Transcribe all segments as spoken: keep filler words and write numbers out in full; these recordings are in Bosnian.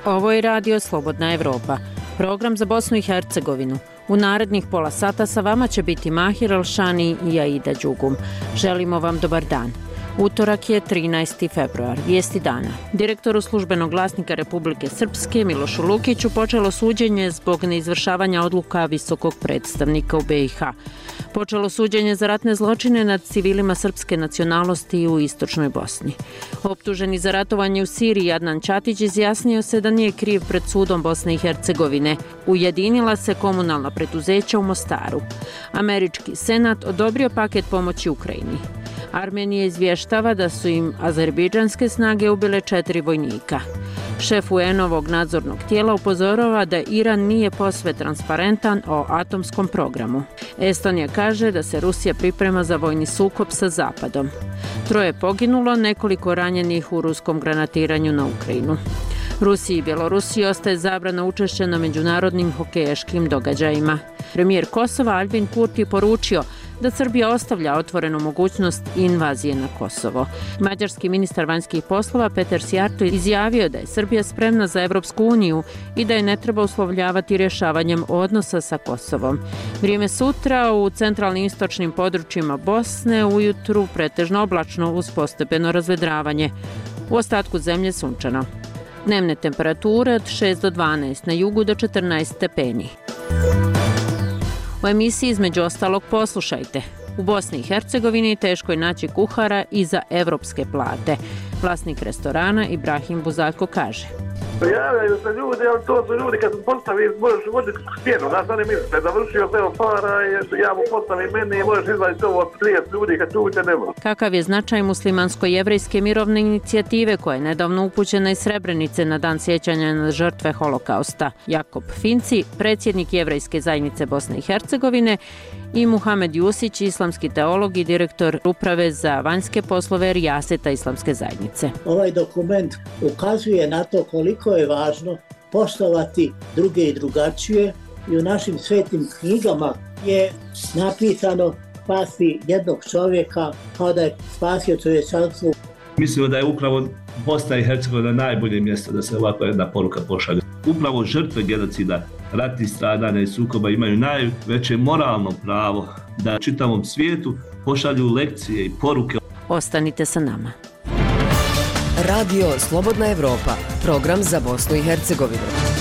Ovo je Radio Slobodna Evropa, program za Bosnu i Hercegovinu. U narednih pola sata sa vama će biti Mahir Alšani i Aida Đugum. Želimo vam dobar dan. Utorak je trinaesti februar, vijesti dana. Direktoru službenog glasnika Republike Srpske Milošu Lukiću počelo suđenje zbog neizvršavanja odluka visokog predstavnika u be i ha. Počelo suđenje za ratne zločine nad civilima srpske nacionalnosti u istočnoj Bosni. Optuženi za ratovanje u Siriji Adnan Ćatić izjasnio se da nije kriv pred sudom Bosne i Hercegovine. Ujedinila se komunalna preduzeća u Mostaru. Američki senat odobrio paket pomoći Ukrajini. Armenija izvještava da su im azerbejdžanske snage ubile četiri vojnika. Šef u en-ovog nadzornog tijela upozorava da Iran nije posve transparentan o atomskom programu. Estonija kaže da se Rusija priprema za vojni sukob sa Zapadom. Troje poginulo, nekoliko ranjenih u ruskom granatiranju na Ukrajinu. Rusiji i Bjelorusiji ostaje zabrana učešća na međunarodnim hokejaškim događajima. Premijer Kosova Albin Kurti poručio da Srbija ostavlja otvorenu mogućnost invazije na Kosovo. Mađarski ministar vanjskih poslova Peter Sjarto izjavio da je Srbija spremna za Evropsku uniju i da je ne treba uslovljavati rješavanjem odnosa sa Kosovom. Vrijeme sutra u centralnim i istočnim područjima Bosne ujutru pretežno oblačno uz postepeno razvedravanje. U ostatku zemlje sunčano. Dnevne temperature od šest do dvanaest, na jugu do četrnaest stepeni. U emisiji između ostalog poslušajte. U Bosni i Hercegovini teško je naći kuhara i za evropske plate. Vlasnik restorana Ibrahim Buzako kaže. Javljaju se ljudi, ali to su ljudi kad postavi, možeš voditi smjenu, znaš, oni misle, završio se evo para, ja mu postavim meni i možeš izvaditi ovo od trideset ljudi kad čuvite ne može. Kakav je značaj muslimansko-jevrejske mirovne inicijative koja je nedavno upućena iz Srebrenice na dan sjećanja na žrtve holokausta? Jakob Finci, predsjednik Jevrejske zajednice Bosne i Hercegovine, i Muhamed Jusić, islamski teolog i direktor uprave za vanjske poslove Rijaseta islamske zajednice. Ovaj dokument ukazuje na to koliko je važno poštovati druge i drugačije i u našim svetim knjigama je napisano spasi jednog čovjeka kao da je spasio čovječanstvo. Mislimo da je upravo Bosna i Hercegovina najbolje mjesto da se ovakva jedna poruka pošalje. Upravo žrtve genocida, ratnih stradanja i sukoba imaju najveće moralno pravo da čitavom svijetu pošalju lekcije i poruke. Ostanite sa nama. Radio Slobodna Evropa, program za Bosnu i Hercegovinu.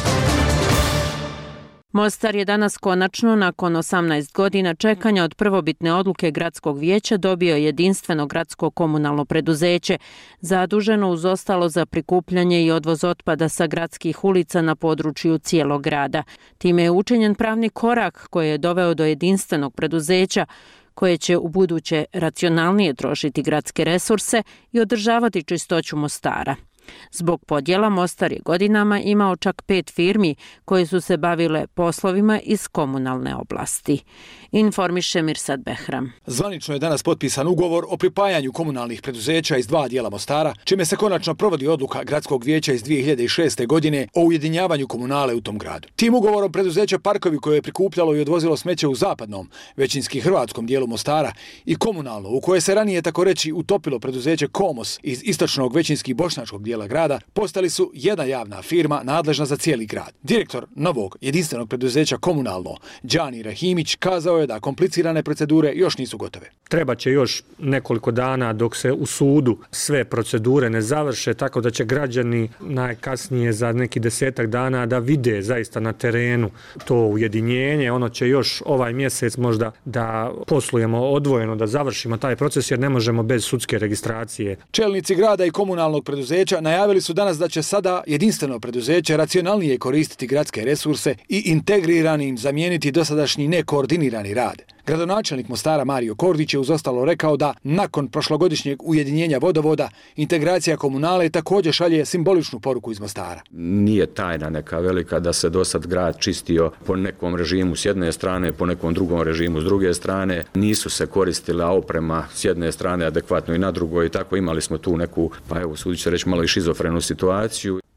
Mostar je danas konačno, nakon osamnaest godina čekanja od prvobitne odluke gradskog vijeća, dobio jedinstveno gradsko komunalno preduzeće, zaduženo uz ostalo za prikupljanje i odvoz otpada sa gradskih ulica na području cijelog grada. Time je učinjen pravni korak koji je doveo do jedinstvenog preduzeća, koje će u buduće racionalnije trošiti gradske resurse i održavati čistoću Mostara. Zbog podjela Mostar je godinama imao čak pet firmi koje su se bavile poslovima iz komunalne oblasti. Informiše Mirsad Behram. Zvanično je danas potpisan ugovor o pripajanju komunalnih preduzeća iz dva dijela Mostara, čime se konačno provodi odluka gradskog vijeća iz dvije hiljade šeste. godine o ujedinjavanju komunale u tom gradu. Tim ugovorom preduzeća Parkovi, koje je prikupljalo i odvozilo smeće u zapadnom, većinski hrvatskom dijelu Mostara, i komunalno, u koje se ranije tako reći utopilo preduzeće Komos iz istočnog većinski bošnjačkog dijela grada, postali su jedna javna firma nadležna za cijeli grad. Direktor novog jedinstvenog preduzeća Komunalno, Đani Rahimić, kazao je da komplicirane procedure još nisu gotove. Treba će još nekoliko dana dok se u sudu sve procedure ne završe, tako da će građani najkasnije za neki desetak dana da vide zaista na terenu to ujedinjenje. Ono će još ovaj mjesec možda da poslujemo odvojeno, da završimo taj proces, jer ne možemo bez sudske registracije. Čelnici grada i komunalnog preduzeća najavili su danas da će sada jedinstveno preduzeće racionalnije koristiti gradske resurse i integriranim zamijeniti dosadašnji nekoordinirani rad. Gradonačelnik Mostara Mario Kordić je uz ostalo rekao da nakon prošlogodišnjeg ujedinjenja vodovoda, integracija komunale također šalje simboličnu poruku iz Mostara. Nije tajna neka velika da se dosad grad čistio po nekom režimu s jedne strane, po nekom drugom režimu s druge strane. Nisu se koristila oprema s jedne strane adekvatno i na drugoj, i tako imali smo tu neku, pa evo sudit će reći, malo i šizofrenu situaciju.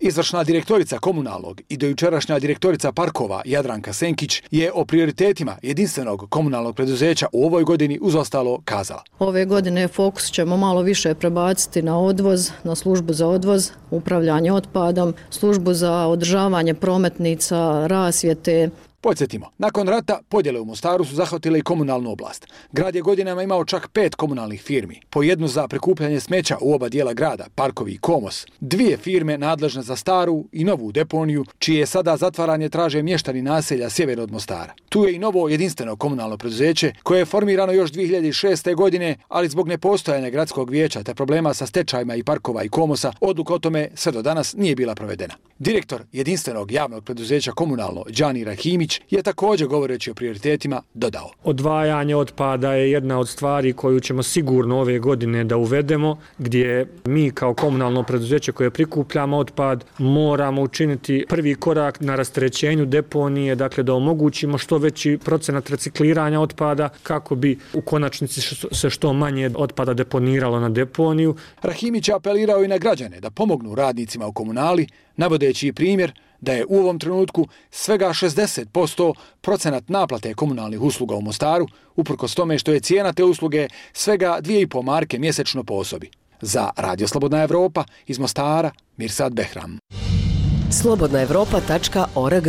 Izvršna direktorica komunalnog i dojučerašnja direktorica parkova Jadranka Senkić je o prioritetima jedinstvenog komunalnog preduzeća u ovoj godini uz ostalo kazala. Ove godine fokus ćemo malo više prebaciti na odvoz, na službu za odvoz, upravljanje otpadom, službu za održavanje prometnica, rasvjete. Podsjetimo, nakon rata podjele u Mostaru su zahvatile i komunalnu oblast. Grad je godinama imao čak pet komunalnih firmi, po jednu za prikupljanje smeća u oba dijela grada, Parkovi i Komos, dvije firme nadležne za staru i novu deponiju, čije sada zatvaranje traže mještani naselja sjeverno od Mostara. Tu je i novo jedinstveno komunalno preduzeće koje je formirano još dvije hiljade šeste. godine, ali zbog nepostojanja gradskog vijeća te problema sa stečajima i Parkova i Komosa, odluka o tome sve do danas nije bila provedena. Direktor jedinstvenog javnog preduzeća komunalno Đani Rahimić je također, govoreći o prioritetima, dodao. Odvajanje otpada je jedna od stvari koju ćemo sigurno ove godine da uvedemo, gdje mi kao komunalno preduzeće koje prikupljamo otpad moramo učiniti prvi korak na rasterećenju deponije, dakle da omogućimo što veći procenat recikliranja otpada kako bi u konačnici se što manje otpada deponiralo na deponiju. Rahimić je apelirao i na građane da pomognu radnicima u komunali, navodeći primjer da je u ovom trenutku svega šezdeset posto procenat naplate komunalnih usluga u Mostaru, uprkos tome što je cijena te usluge svega dvije i pol marke mjesečno po osobi. Za Radio Slobodna Evropa iz Mostara, Mirsad Behram. slobodna evropa tačka org.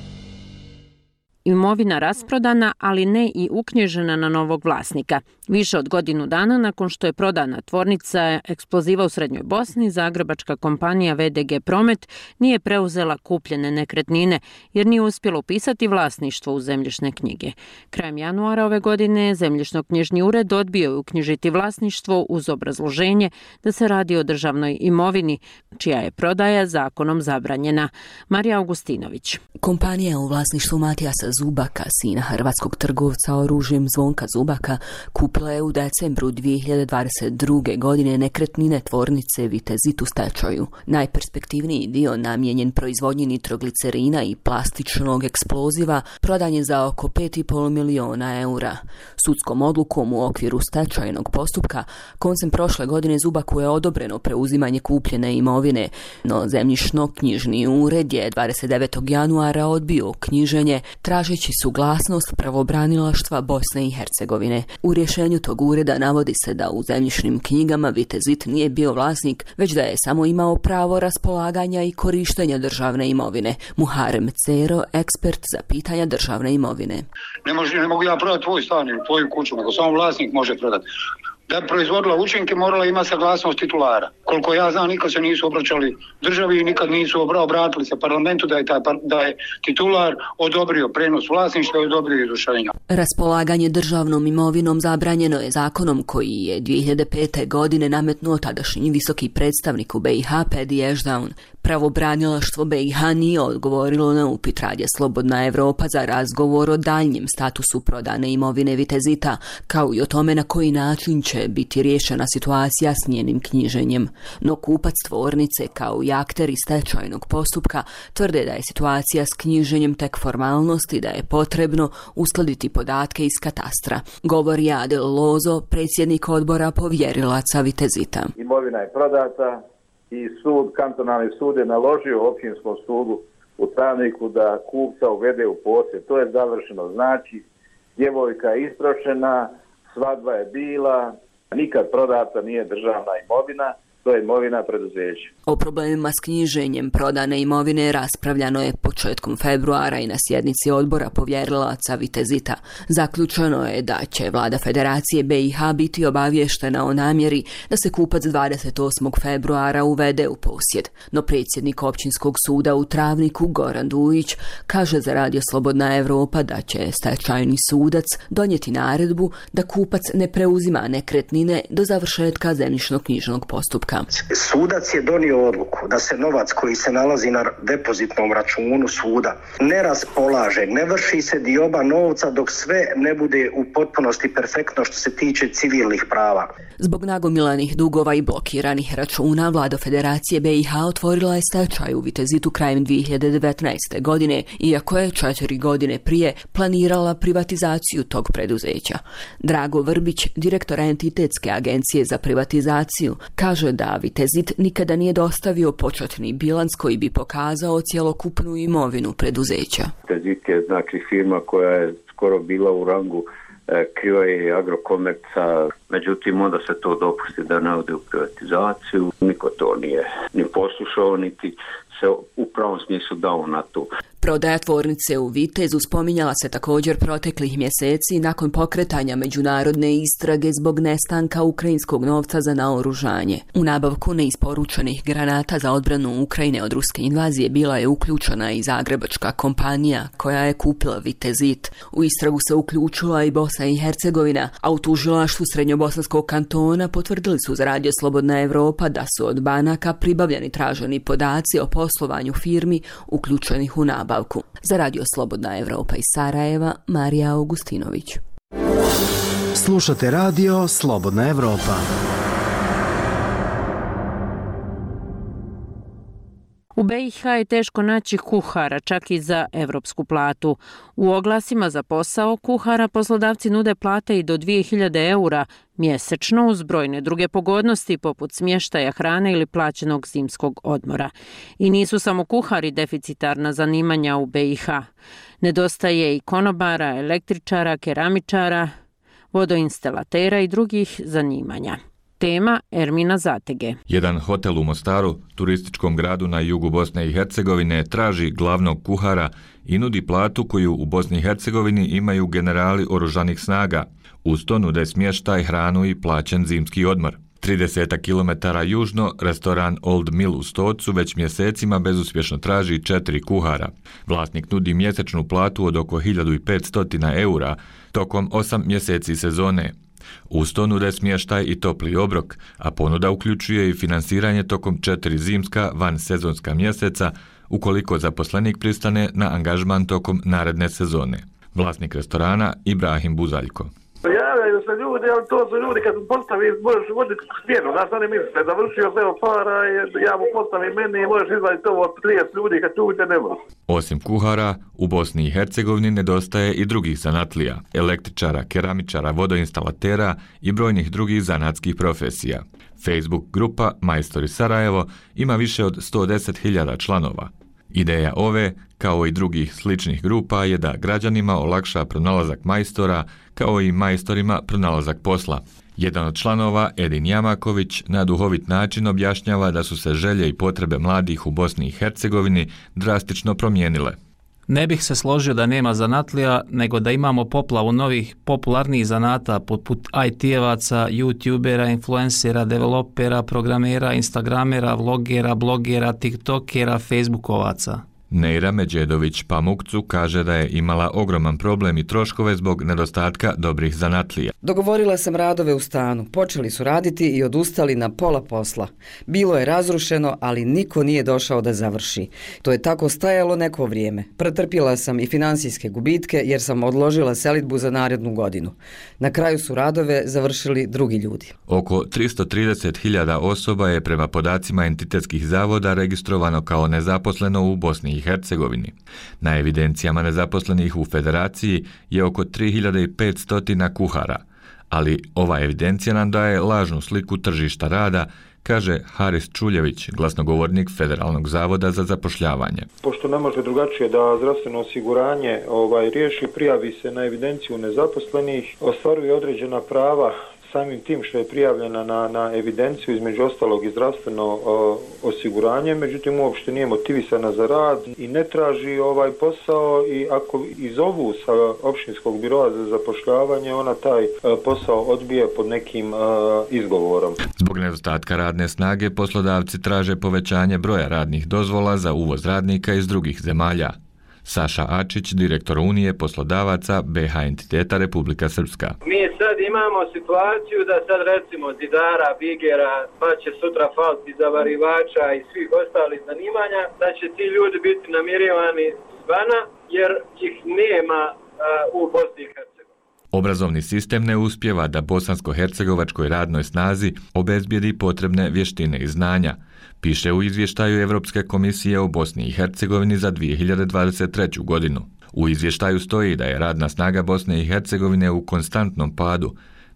Imovina rasprodana, ali ne i uknjižena na novog vlasnika. Više od godinu dana nakon što je prodana tvornica eksploziva u Srednjoj Bosni, zagrebačka kompanija V D G Promet nije preuzela kupljene nekretnine jer nije uspjela upisati vlasništvo u zemljišne knjige. Krajem januara ove godine zemljišno-knjižni ured odbio je uknjižiti vlasništvo uz obrazloženje da se radi o državnoj imovini, čija je prodaja zakonom zabranjena. Marija Augustinović. Kompanija u vlasništvu Matijasa Zubaka, sina hrvatskog trgovca oružjem Zvonka Zubaka, kupila je u decembru dvije hiljade dvadeset druge. godine nekretnine tvornice Vitezit u stečaju. Najperspektivniji dio namijenjen proizvodnji nitroglicerina i plastičnog eksploziva prodan je za oko pet i pol miliona eura. Sudskom odlukom u okviru stečajnog postupka koncem prošle godine Zubaku je odobreno preuzimanje kupljene imovine, no zemljišno-knjižni ured je dvadeset devetog januara odbio knjiženje tražeći suglasnost pravobranilaštva Bosne i Hercegovine. U rješenju tog ureda navodi se da u zemljišnim knjigama Vitezit nije bio vlasnik, već da je samo imao pravo raspolaganja i korištenja državne imovine. Muharem Cero, ekspert za pitanja državne imovine. Ne, može, ne mogu ja prodati tvoj stan ili tvoju kuću, nego samo vlasnik može prodati. Da bi proizvodila učinke morala ima saglasnost titulara. Koliko ja znam, nikad se nisu obraćali državi i nikad nisu obratili se parlamentu da je, taj, da je titular odobrio prenos vlasništva i odobrio izvršenja. Raspolaganje državnom imovinom zabranjeno je zakonom koji je dvije hiljade pete. godine nametnuo tadašnji visoki predstavnik u B i H Pedi Ešdaun. Pravobranilaštvo B i H nije odgovorilo na upit Radija Slobodna Evropa za razgovor o daljnjem statusu prodane imovine Vitezita, kao i o tome na koji način će biti riješena situacija s njenim knjiženjem. No kupac tvornice kao i akteri stečajnog postupka tvrde da je situacija s knjiženjem tek formalnost i da je potrebno uskladiti podatke iz katastra. Govori Adel Lozo, predsjednik odbora povjerilaca Vitezita. Imovina je prodata i sud, kantonalni sud je naložio općinskom sudu u Travniku da kupca uvede u posjed. To je završeno. Znači, djevojka je istrošena, svadba je bila, nikad prodata nije državna imovina, to je imovina preduzeća. O problemima s knjiženjem prodane imovine raspravljano je početkom februara i na sjednici odbora povjerilaca Vitezita. Zaključeno je da će vlada Federacije B i H biti obavještena o namjeri da se kupac dvadeset osmog februara uvede u posjed. No predsjednik općinskog suda u Travniku Goran Dujić kaže za Radio Slobodna Evropa da će stečajni sudac donijeti naredbu da kupac ne preuzima nekretnine do završetka zemljišno-knjižnog postupka. Sudac je donio odluku da se novac koji se nalazi na depozitnom računu suda ne raspolaže, ne vrši se dioba novca dok sve ne bude u potpunosti perfektno što se tiče civilnih prava. Zbog nagomilanih dugova i blokiranih računa, vlada Federacije B i H otvorila je stečaj u Vitezitu krajem dvije hiljade devetnaeste. godine, iako je četiri godine prije planirala privatizaciju tog preduzeća. Drago Vrbić, direktor Entitetske agencije za privatizaciju, kaže da Vitezit nikada nije dostavio početni bilans koji bi pokazao cjelokupnu imovinu preduzeća. Vitezit je znači firma koja je skoro bila u rangu Krivaje i Agrokomerca, međutim onda se to dopusti da ne ode u privatizaciju. Niko to nije ni poslušao, niti se u pravom smislu dao na to. Prodaja tvornice u Vitezu spominjala se također proteklih mjeseci nakon pokretanja međunarodne istrage zbog nestanka ukrajinskog novca za naoružanje. U nabavku neisporučenih granata za odbranu Ukrajine od ruske invazije bila je uključena i zagrebačka kompanija koja je kupila Vitezit. U istragu se uključila i Bosna i Hercegovina, a u tužilaštvu Srednjobosanskog kantona potvrdili su za Radio Slobodna Evropa da su od banaka pribavljeni traženi podaci o poslovanju firmi uključenih u nabavku. Za Radio Slobodna Evropa iz Sarajeva, Marija Augustinović. Slušate Radio Slobodna Evropa. U B i H je teško naći kuhara, čak i za evropsku platu. U oglasima za posao kuhara poslodavci nude plate i do dvije hiljade eura mjesečno uz brojne druge pogodnosti poput smještaja, hrane ili plaćenog zimskog odmora. I nisu samo kuhari deficitarna zanimanja u B i H. Nedostaje i konobara, električara, keramičara, vodoinstalatera i drugih zanimanja. Tema Ermina Zatege. Jedan hotel u Mostaru, turističkom gradu na jugu Bosne i Hercegovine, traži glavnog kuhara i nudi platu koju u Bosni i Hercegovini imaju generali oružanih snaga. Uz to nude smještaj, hranu i plaćen zimski odmor. trideset kilometara južno, restoran Old Mill u Stocu već mjesecima bezuspješno traži četiri kuhara. Vlasnik nudi mjesečnu platu od oko hiljadu petsto eura tokom osam mjeseci sezone. Uz to nude smještaj i topli obrok, a ponuda uključuje i finansiranje tokom četiri zimska van sezonska mjeseca ukoliko zaposlenik pristane na angažman tokom naredne sezone. Vlasnik restorana Ibrahim Buzaljko. Javljaju se ljudi, ali to su ljudi kad postavi, možeš voditi smjenu, znaš, oni misle, završio se para, ja mu postavim meni i možeš izvaditi ovo od trideset ljudi kad tu uđe ne može. Osim kuhara, u Bosni i Hercegovini nedostaje i drugih zanatlija, električara, keramičara, vodoinstalatera i brojnih drugih zanatskih profesija. Facebook grupa Majstori Sarajevo ima više od sto deset hiljada članova. Ideja ove, kao i drugih sličnih grupa, je da građanima olakša pronalazak majstora, kao i majstorima pronalazak posla. Jedan od članova, Edin Jamaković, na duhovit način objašnjava da su se želje i potrebe mladih u Bosni i Hercegovini drastično promijenile. Ne bih se složio da nema zanatlija, nego da imamo poplavu novih popularnih zanata poput I T-evaca, youtubera, influencera, developera, programera, instagramera, vlogera, blogera, tiktokera, facebookovaca. Neira Međedović Pamukcu kaže da je imala ogroman problem i troškove zbog nedostatka dobrih zanatlija. Dogovorila sam radove u stanu, počeli su raditi i odustali na pola posla. Bilo je razrušeno, ali niko nije došao da završi. To je tako stajalo neko vrijeme. Pretrpjela sam i finansijske gubitke jer sam odložila selidbu za narednu godinu. Na kraju su radove završili drugi ljudi. Oko tristo trideset hiljada osoba je prema podacima entitetskih zavoda registrovano kao nezaposleno u Bosni i Hercegovini. Na evidencijama nezaposlenih u Federaciji je oko tri hiljade petsto kuhara, ali ova evidencija nam daje lažnu sliku tržišta rada, kaže Haris Čuljević, glasnogovornik Federalnog zavoda za zapošljavanje. Pošto ne može drugačije da zdravstveno osiguranje ovaj, riješi, prijavi se na evidenciju nezaposlenih, ostvaruje određena prava samim tim što je prijavljena na, na evidenciju, između ostalog i zdravstveno o, osiguranje, međutim uopšte nije motivisana za rad i ne traži ovaj posao, i ako izovu sa općinskog biroa za zapošljavanje, ona taj a, posao odbije pod nekim a, izgovorom. Zbog nedostatka radne snage poslodavci traže povećanje broja radnih dozvola za uvoz radnika iz drugih zemalja. Saša Ačić, direktor Unije poslodavaca B H entiteta Republika Srpska. Mi sad imamo situaciju da sad recimo zidara, bigera, pa će sutra falti zavarivača i svih ostalih zanimanja, da će ti ljudi biti namirivani zvana jer ih nema a, u Bosni i Hercegovini. Obrazovni sistem ne uspijeva da bosansko-hercegovačkoj radnoj snazi obezbijedi potrebne vještine i znanja, piše u izvještaju Evropske komisije o Bosni i Hercegovini za dvije hiljade dvadeset treću godinu. U izvještaju stoji da je radna snaga Bosne i Hercegovine u konstantnom padu,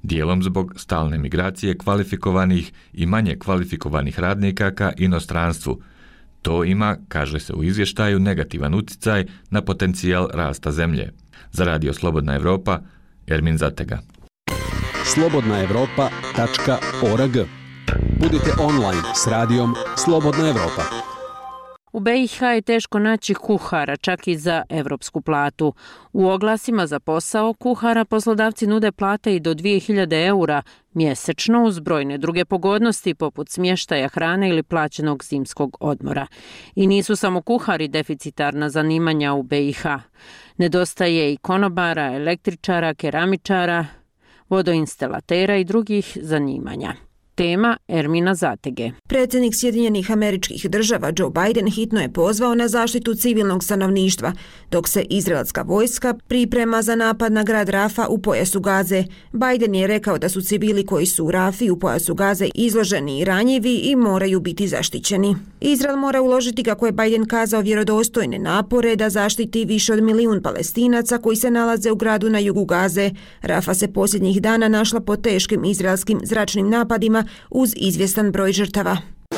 dijelom zbog stalne migracije kvalifikovanih i manje kvalifikovanih radnika ka inostranstvu. To ima, kaže se u izvještaju, negativan utjecaj na potencijal rasta zemlje. Za Radio Slobodna Evropa, Ermin Zatega. slobodna evropa tačka org. Budite online s radijom Slobodna Evropa. U B i H je teško naći kuhara, čak i za evropsku platu. U oglasima za posao kuhara poslodavci nude plate i do dvije hiljade eura mjesečno uz brojne druge pogodnosti poput smještaja, hrane ili plaćenog zimskog odmora. I nisu samo kuhari deficitarna zanimanja u B i H. Nedostaje i konobara, električara, keramičara, vodoinstalatera i drugih zanimanja. Tema Ermina Zatege. Predsjednik Sjedinjenih Američkih Država Joe Biden hitno je pozvao na zaštitu civilnog stanovništva, dok se izraelska vojska priprema za napad na grad Rafa u pojasu Gaze. Biden je rekao da su civili koji su u Rafi u pojasu Gaze izloženi i ranjivi i moraju biti zaštićeni. Izrael mora uložiti, kako je Biden kazao, vjerodostojne napore da zaštiti više od milijun Palestinaca koji se nalaze u gradu na jugu Gaze. Rafa se posljednjih dana našla pod teškim izraelskim zračnim napadima uz izvjestan broj žrtava.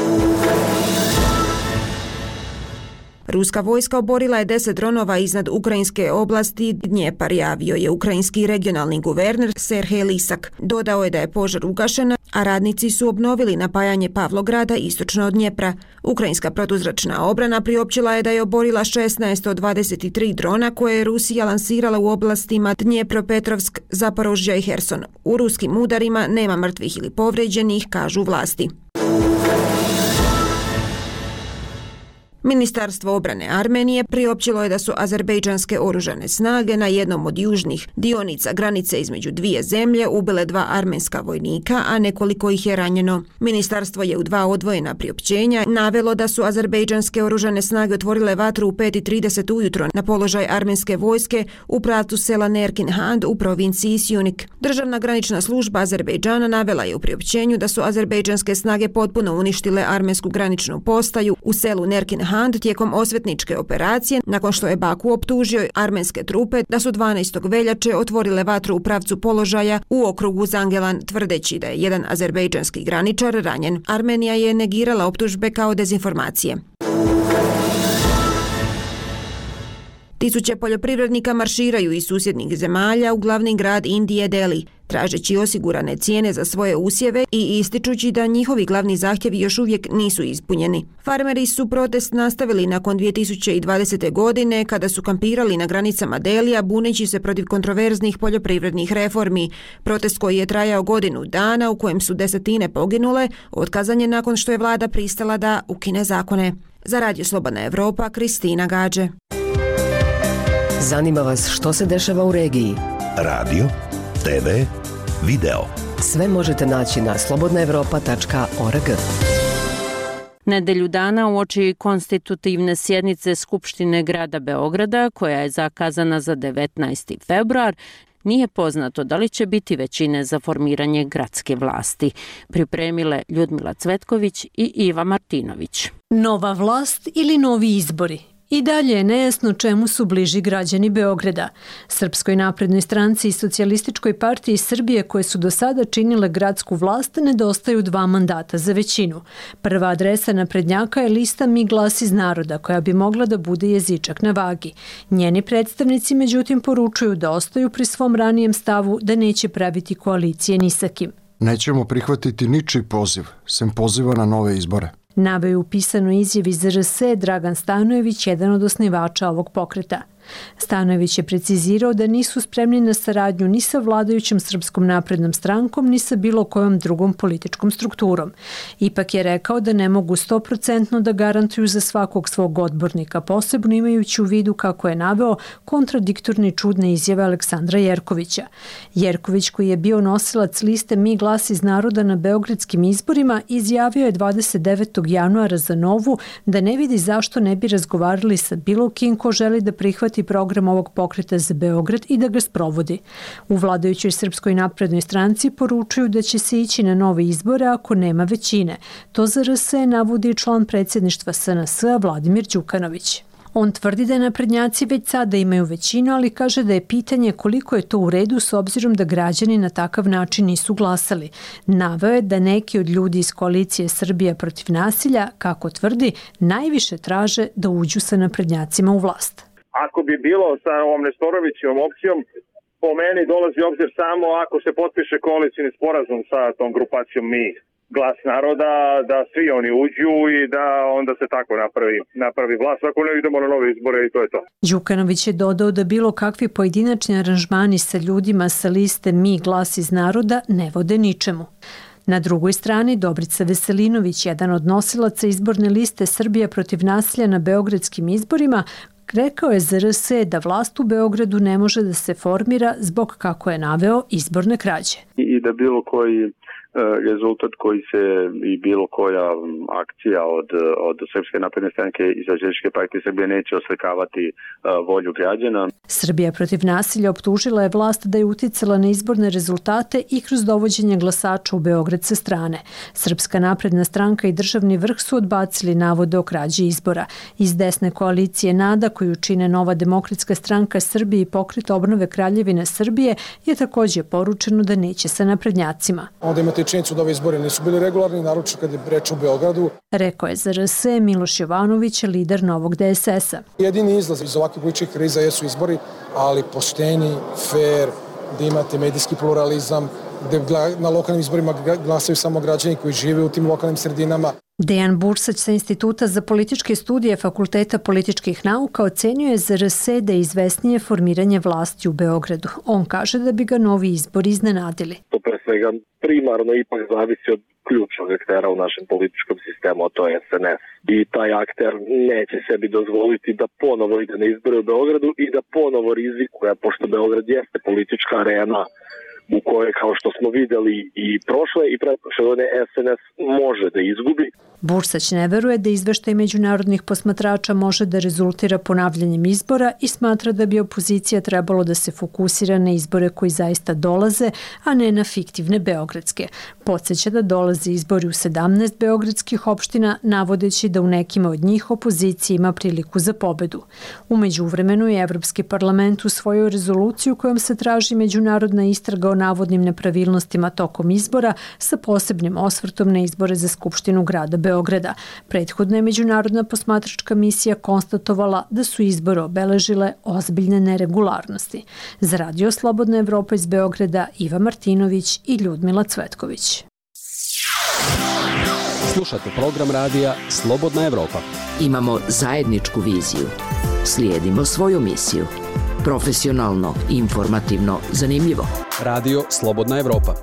Ruska vojska oborila je deset dronova iznad ukrajinske oblasti Dnjepar, javio je ukrajinski regionalni guverner Serhej Lisak. Dodao je da je požar ugašen, a radnici su obnovili napajanje Pavlograda istočno od Dnjepra. Ukrajinska protuzračna obrana priopćila je da je oborila šesnaest od dvadeset tri drona koje je Rusija lansirala u oblastima Dnjepropetrovsk, Zaporožja i Herson. U ruskim udarima nema mrtvih ili povređenih, kažu vlasti. Ministarstvo obrane Armenije priopćilo je da su azerbejdžanske oružane snage na jednom od južnih dionica granice između dvije zemlje ubile dva armenska vojnika, a nekoliko ih je ranjeno. Ministarstvo je u dva odvojena priopćenja navelo da su azerbejdžanske oružane snage otvorile vatru u pet i trideset ujutro na položaj armenske vojske u pravcu sela Nerkin Hand u provinciji Sjunik. Državna granična služba Azerbejdžana navela je u priopćenju da su azerbejdžanske snage potpuno uništile armensku graničnu postaju u selu Nerkin Hand Hand tijekom osvetničke operacije, nakon što je Baku optužio armenske trupe da su dvanaestog veljače otvorile vatru u pravcu položaja u okrugu Zangelan, tvrdeći da je jedan azerbejdžanski graničar ranjen. Armenija je negirala optužbe kao dezinformacije. Tisuće poljoprivrednika marširaju iz susjednih zemalja u glavni grad Indije, Delhi, tražeći osigurane cijene za svoje usjeve i ističući da njihovi glavni zahtjevi još uvijek nisu ispunjeni. Farmeri su protest nastavili nakon dvije tisuće dvadesete. godine kada su kampirali na granicama Delija buneći se protiv kontroverznih poljoprivrednih reformi. Protest koji je trajao godinu dana, u kojem su desetine poginule, otkazan je nakon što je vlada pristala da ukine zakone. Za Radio Slobodna Evropa, Kristina Gađe. Zanima vas što se dešava u regiji? Radio, te ve, video. Sve možete naći na slobodna evropa tačka org. Nedelju dana uoči konstitutivne sjednice Skupštine grada Beograda, koja je zakazana za devetnaesti februar, nije poznato da li će biti većine za formiranje gradske vlasti. Pripremile Ljudmila Cvetković i Iva Martinović. Nova vlast ili novi izbori? I dalje je nejasno čemu su bliži građani Beograda. Srpskoj naprednoj stranci i Socijalističkoj partiji Srbije, koje su do sada činile gradsku vlast, nedostaju dva mandata za većinu. Prva adresa naprednjaka je lista Mi glas iz naroda, koja bi mogla da bude jezičak na vagi. Njeni predstavnici međutim poručuju da ostaju pri svom ranijem stavu da neće praviti koalicije ni sa kim. Nećemo prihvatiti ničiji poziv, sem poziva na nove izbore. Naveo u pisanoj izjavi Z R S Dragan Stanojević, jedan od osnivača ovog pokreta. Stanojević je precizirao da nisu spremni na saradnju ni sa vladajućom Srpskom naprednom strankom, ni sa bilo kojom drugom političkom strukturom. Ipak je rekao da ne mogu sto posto da garantuju za svakog svog odbornika, posebno imajući u vidu, kako je naveo, kontradiktorne i čudne izjave Aleksandra Jerkovića. Jerković, koji je bio nosilac liste Mi glas iz naroda na beogradskim izborima, izjavio je dvadeset devetog januara za Novu da ne vidi zašto ne bi razgovarali sa bilo kim ko želi da prihvati program ovog pokreta za Beograd i da ga sprovodi. U vladajućoj Srpskoj naprednoj stranci poručuju da će se ići na nove izbore ako nema većine. To za R S navodi član predsjedništva S N S-a Vladimir Đukanović. On tvrdi da naprednjaci već sada imaju većinu, ali kaže da je pitanje koliko je to u redu s obzirom da građani na takav način nisu glasali. Naveo je da neki od ljudi iz koalicije Srbija protiv nasilja, kako tvrdi, najviše traže da uđu sa naprednjacima u vlast. Ako bi bilo sa ovom Nestorovićevom opcijom, po meni dolazi u obzir samo ako se potpiše koalicijni sporazum sa tom grupacijom Mi, Glas naroda, da svi oni uđu i da onda se tako napravi, napravi vlast. Ako ne idemo na nove izbore i to je to. Đukanović je dodao da bilo kakvi pojedinačni aranžmani sa ljudima sa liste Mi, Glas iz naroda ne vode ničemu. Na drugoj strani, Dobrica Veselinović, jedan od nosilaca izborne liste Srbija protiv nasilja na beogradskim izborima, rekao je za R S da vlast u Beogradu ne može da se formira zbog, kako je naveo, izborne krađe. I da bilo koji rezultat koji se i bilo koja akcija od, od Srpske napredne stranke i Socijalističke partije Srbije neće oslikavati volju građana. Srbija protiv nasilja optužila je vlast da je uticala na izborne rezultate i kroz dovođenje glasača u Beograd sa strane. Srpska napredna stranka i državni vrh su odbacili navode o krađi izbora. Iz desne koalicije NADA, koju čine Nova demokratska stranka Srbije i Pokret obnove Kraljevine Srbije, je također poručeno da neće sa naprednjacima. Onda imate činjenicu da ove izbore nisu bili regularni, naročito kad je reč u Beogradu. Rekao je za R S Miloš Jovanović, lider Novog D S S-a. Jedini izlaz iz ovakvih političkih kriza jesu izbori, ali pošteni, fair, da imate medijski pluralizam, da na lokalnim izborima glasaju samo građani koji žive u tim lokalnim sredinama. Dejan Bursać sa Instituta za političke studije Fakulteta političkih nauka ocenio je za R S da je izvesnije formiranje vlasti u Beogradu. On kaže da bi ga novi izbori iznenadili. To pre svega primarno ipak zavisi od ključnog aktera u našem političkom sistemu, a to je S N S. I taj akter neće sebi dozvoliti da ponovo ide na izbore u Beogradu i da ponovo rizikuje, pošto Beograd jeste politička arena u kojoj, kao što smo videli i prošle i pretprošle godine, S N S može da izgubi. Bursać ne veruje da izveštaj međunarodnih posmatrača može da rezultira ponavljanjem izbora i smatra da bi opozicija trebalo da se fokusira na izbore koji zaista dolaze, a ne na fiktivne beogradske. Podsjeća da dolaze izbori u sedamnaest beogradskih opština, navodeći da u nekima od njih opozicija ima priliku za pobedu. U međuvremenu je Evropski parlament usvojio rezoluciju kojom se traži međunarodna istraga o navodnim nepravilnostima tokom izbora sa posebnim osvrtom na izbore za Skupštinu grada Beograda. Beograda. Prethodna je međunarodna posmatračka misija konstatovala da su izbore obeležile ozbiljne neregularnosti. Za Radio Slobodna Evropa iz Beograda, Iva Martinović i Ljudmila Cvetković. Slušate program radija Slobodna Evropa. Imamo zajedničku viziju. Slijedimo svoju misiju. Profesionalno, informativno, zanimljivo. Radio Slobodna Evropa.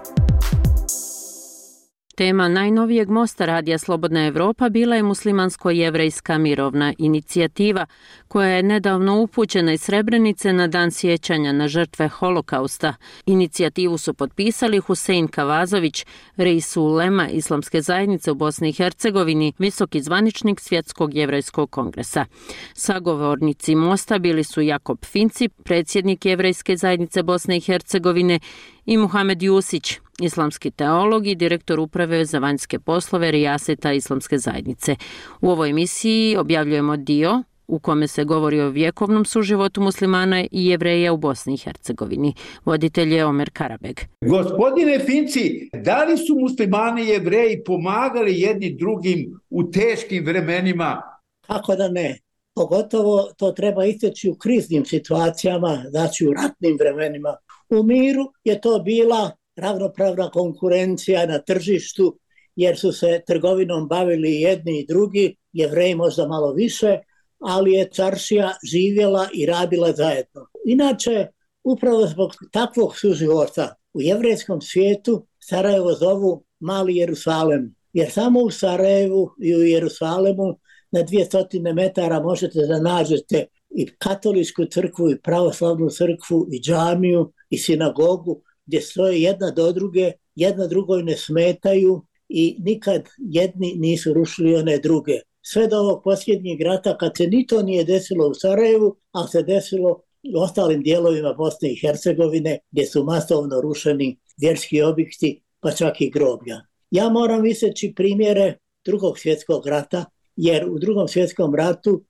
Tema najnovijeg mosta Radija Slobodna Evropa bila je muslimansko-jevrejska mirovna inicijativa, koja je nedavno upućena iz Srebrenice na dan sjećanja na žrtve Holokausta. Inicijativu su potpisali Husein Kavazović, reisu ulema Islamske zajednice u Bosni i Hercegovini, visoki zvaničnik Svjetskog jevrejskog kongresa. Sagovornici mosta bili su Jakob Finci, predsjednik Jevrejske zajednice Bosne i Hercegovine, i Muhamed Jusić, islamski teolog i direktor uprave za vanjske poslove Rijaseta Islamske zajednice. U ovoj emisiji objavljujemo dio u kome se govori o vjekovnom suživotu muslimana i jevreja u Bosni i Hercegovini. Voditelj je Omer Karabeg. Gospodine Finci, da li su muslimani i jevreji pomagali jedni drugim u teškim vremenima? Kako da ne? Pogotovo to treba isteći u kriznim situacijama, znači u ratnim vremenima. U miru je to bila ravnopravna konkurencija na tržištu, jer su se trgovinom bavili jedni i drugi, Jevreji možda malo više, ali je čaršija živjela i radila zajedno. Inače, upravo zbog takvog suživota u jevrejskom svijetu Sarajevo zovu Mali Jerusalem, jer samo u Sarajevu i u Jerusalemu na dvjesto metara možete da nađete i katoličku crkvu, i pravoslavnu crkvu, i džamiju, i sinagogu, gdje stoje jedna do druge, jedna drugoj ne smetaju i nikad jedni nisu rušili one druge. Sve do ovog posljednjeg rata, kad se ni to nije desilo u Sarajevu, ali se desilo u ostalim dijelovima Bosne i Hercegovine, gdje su masovno rušeni vjerski objekti, pa čak i groblja. Ja moram iseći primjere drugog svjetskog rata, jer u drugom svjetskom ratu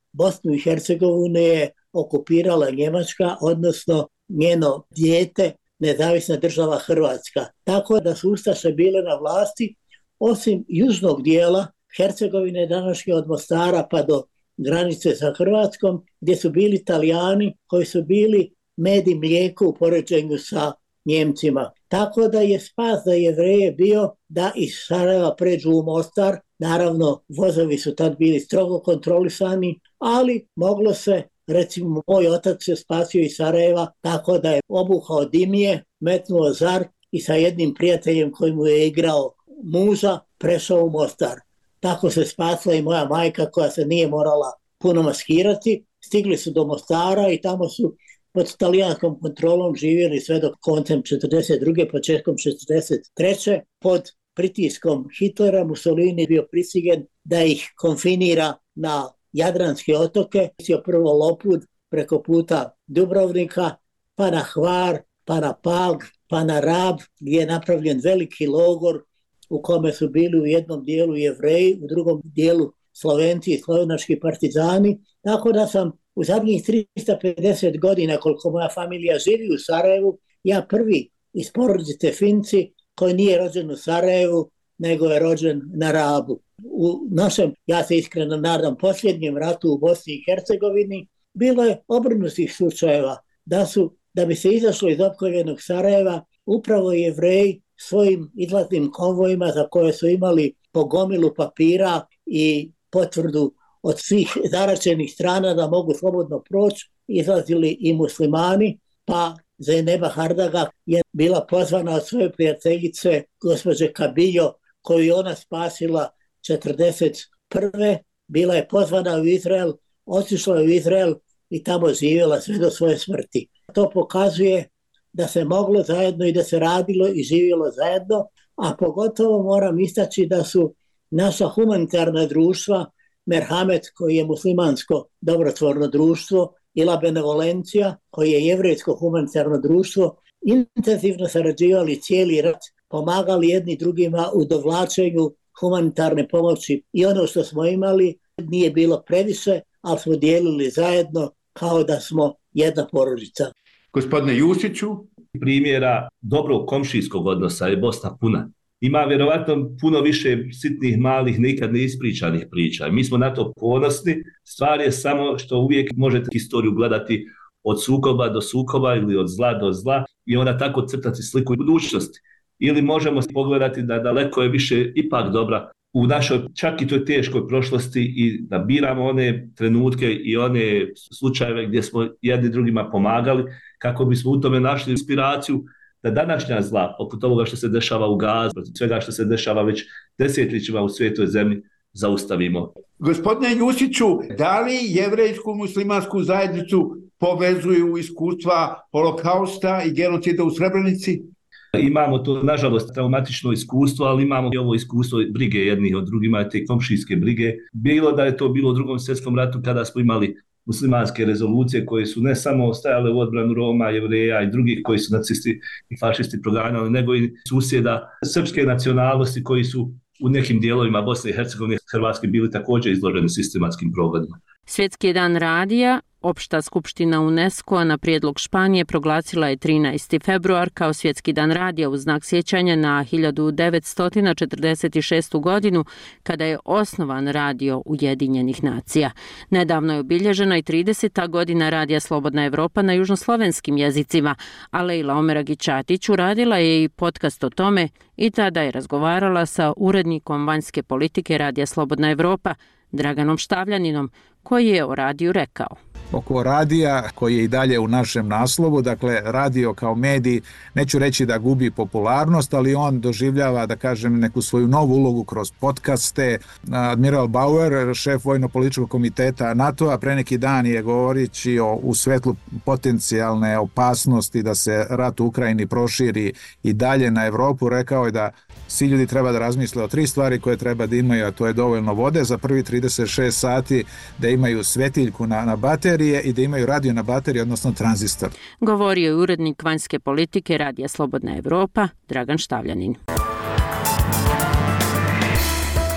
Bosnu i Hercegovinu je okupirala Njemačka, odnosno njeno dijete, nezavisna država Hrvatska. Tako da su Ustaše bile na vlasti, osim južnog dijela Hercegovine, današnje od Mostara pa do granice sa Hrvatskom, gdje su bili Italijani koji su bili med i mlijeko u poređenju sa Njemcima. Tako da je spas za Jevreje bio da iz Sarajeva pređu u Mostar. Naravno, vozovi su tad bili strogo kontrolisani, ali moglo se, recimo moj otac se spasio iz Sarajeva tako da je obuhao dimije, metnuo zar i sa jednim prijateljem koji mu je igrao muža prešao u Mostar. Tako se spasla i moja majka koja se nije morala puno maskirati. Stigli su do Mostara i tamo su pod talijanskom kontrolom živjeli sve do koncem četrdeset druge početkom četrdeset treće Pod pritiskom Hitlera Mussolini bio prisigen da ih konfinira na Jadranske otoke. Sio prvo Lopud preko puta Dubrovnika, pa na Hvar, pa na Pag, pa na Rab, gdje je napravljen veliki logor u kome su bili u jednom dijelu Jevreji, u drugom dijelu Slovenci i slovenački partizani. Tako da sam u zadnjih tristo pedeset godina, koliko moja familija živi u Sarajevu, ja prvi iz porodice Finci koji nije rođen u Sarajevu, nego je rođen na Rabu. U našem, ja se iskreno nadam, posljednjem ratu u Bosni i Hercegovini bilo je obrnutih slučajeva da su, da bi se izašlo iz opkoljenog Sarajeva, upravo Jevreji svojim izlaznim konvojima za koje su imali po gomilu papira i potvrdu od svih zaračenih strana da mogu slobodno proći, izlazili i muslimani, pa Zejneba Hardaga je bila pozvana od svoje prijateljice gospođe Kabiljo, koju je ona spasila četrdeset prve Bila je pozvana u Izrael, otišla u Izrael i tamo živjela sve do svoje smrti. To pokazuje da se moglo zajedno i da se radilo i živjelo zajedno, a pogotovo moram istaći da su naša humanitarna društva, Merhamet koji je muslimansko dobrotvorno društvo i La Benevolencija koji je jevrejsko humanitarno društvo, intenzivno sarađivali cijeli rat, pomagali jedni drugima u dovlačenju humanitarne pomoći i ono što smo imali nije bilo previše, ali smo dijelili zajedno kao da smo jedna porodica. Gospodine Jusiću, primjera dobrog komšijskog odnosa je Bosna puna. Ima vjerovatno puno više sitnih, malih, nikad neispričanih priča. Mi smo na to ponosni. Stvar je samo što uvijek možete istoriju gledati od sukoba do sukoba ili od zla do zla i onda tako crtati sliku budućnosti. Ili možemo pogledati da daleko je više ipak dobra u našoj čak i toj teškoj prošlosti i da biramo one trenutke i one slučajeve gdje smo jedni drugima pomagali kako bismo u tome našli inspiraciju da današnja zla, poput ovoga što se dešava u Gazi, protiv svega što se dešava već desetljećima u svijetoj zemlji, zaustavimo. Gospodine Jusiću, da li jevrejsku muslimansku zajednicu povezuju iskustva holokausta i genocida u Srebrenici? Imamo to, nažalost, traumatično iskustvo, ali imamo i ovo iskustvo brige jednih od drugima, te komšijske brige. Bilo da je to bilo u drugom svjetskom ratu kada smo imali muslimanske rezolucije koje su ne samo stajale u odbranu Roma, Jevreja i drugih koji su nacisti i fašisti proganjali, nego i susjeda srpske nacionalnosti koji su u nekim dijelovima Bosne i Hercegovine, Hrvatske bili također izloženi sistematskim progonima. Svjetski dan radija, Opšta skupština UNESCO na prijedlog Španije proglasila je trinaesti februar kao Svjetski dan radija u znak sjećanja na hiljadu devetsto četrdeset šestu godinu kada je osnovan Radio Ujedinjenih nacija. Nedavno je obilježena i trideseta godina Radija Slobodna Evropa na južnoslovenskim jezicima, a Lejla Omeragić-Čatić uradila je i podcast o tome i tada je razgovarala sa urednikom vanjske politike Radija Slobodna Evropa, Draganom Štavljaninom, koji je o radiju rekao. Oko radija koji je i dalje u našem naslovu, dakle radio kao medij, neću reći da gubi popularnost, ali on doživljava, da kažem, neku svoju novu ulogu kroz podcaste. Admiral Bauer, šef vojno-političkog komiteta NATO-a, pre neki dan je govorići o, u svetlu potencijalne opasnosti da se rat u Ukrajini proširi i dalje na Evropu, rekao je da svi ljudi treba da razmisle o tri stvari koje treba da imaju, a to je dovoljno vode za prvi trideset šest sati, da imaju svetiljku na, na baterije i da imaju radio na bateriji, odnosno tranzistor. Govorio je urednik vanjske politike Radija Slobodna Evropa, Dragan Štavljanin.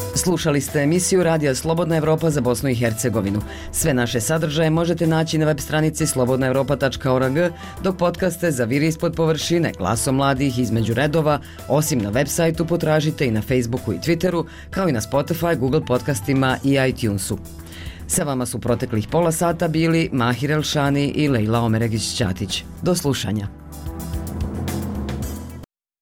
Slušali ste emisiju Radija Slobodna Evropa za Bosnu i Hercegovinu. Sve naše sadržaje možete naći na web stranici slobodna evropa tačka org, dok podcaste za Viri ispod površine, Glasom mladih između redova, osim na web sajtu potražite i na Facebooku i Twitteru, kao i na Spotify, Google podcastima i iTunesu. Sa vama su proteklih pola sata bili Mahir Elšani i Lejla Omeregić-Ćatić. Do slušanja.